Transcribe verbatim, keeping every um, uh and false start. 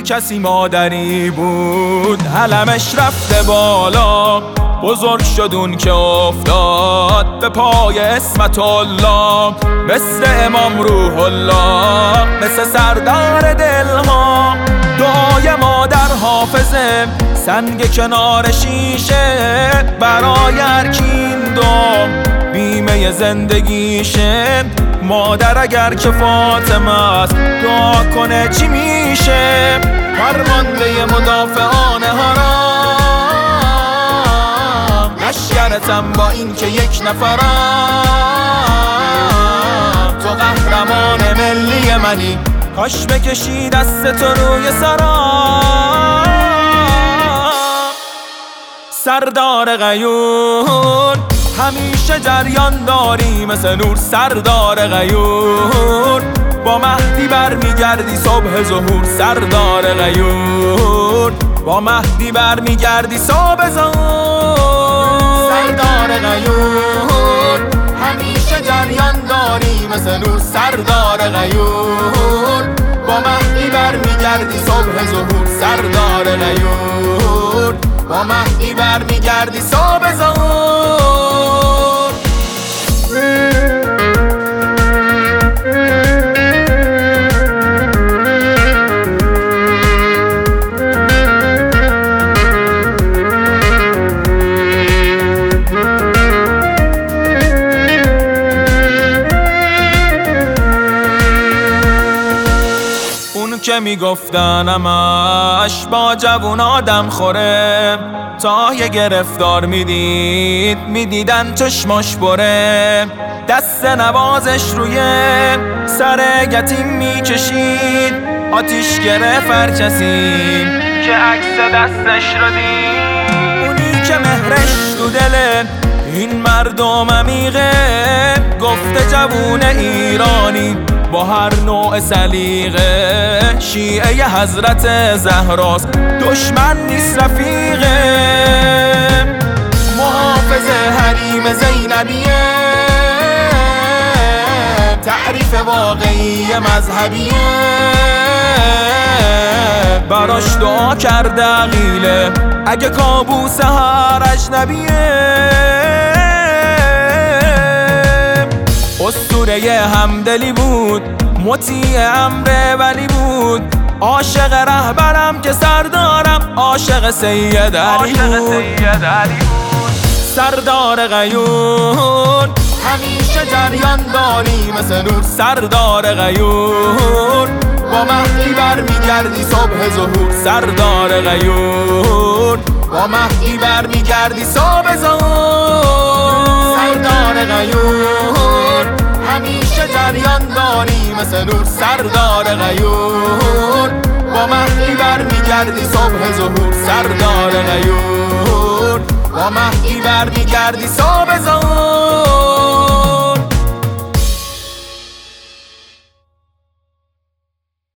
کسی مادری بود علمش رفته بالا، بزرگ شدون که افتاد به پای اسمت الله، مثل امام روح الله، مثل سردار دلها. دعای مادر حافظه، سنگ کنار شیشه، برای هرکین دام بیمه زندگیشه. مادر اگر که فاطمه است دعا کنه چی میشه؟ فرمانده مدافعان حرام، لشکرتم با این که یک نفرم. تو قهرمان ملی منی، کاش بکشی دست تو روی سرم. سردار غیور همیشه جریان داری مثل نور، سردار غیور با مهدی برمیگردی صبح ظهور. سردار غیور با مهدی برمیگردی صبح ظهور. سردار غیور همیشه جریان داری مثل نور، سردار غیور با مهدی برمیگردی صبح ظهور. سردار غیور با مهدی برمیگردی صبح ظهور. که میگفتن همش با جوون آدم خوره، تا یه گرفتار میدید میدیدن چشماش بره. دست نوازش روی سر یتیم میکشید، آتیش گرفت هر کسی که عکس دستش رو دید. اونی که مهرش تو دل این مردم عمیقه، گفته جوون ایرانی با هر نوع سلیقه، شیعه حضرت زهراست دشمن نیست رفیقه. محافظ حریم زینبیه، تعریف واقعی مذهبیه. براش دعا کرده عقیله اگه کابوس هر اجنبیه. اسطوره همدلی بود، مطیع امر ولی بود، عاشق رهبرم که سردارم عاشق سید علی بود. سردار غیور همیشه جریان داری مثل نور، سردار غیور با مهدی برمیگردی صبح ظهور. سردار غیور با مهدی برمیگردی صبح ظهور. سردار غیور همیشه جریان داری مثل نور، سردار غیور با مهدی برمیگردی صبح ظهور. سردار غیور با مهدی برمیگردی صبح ظهور.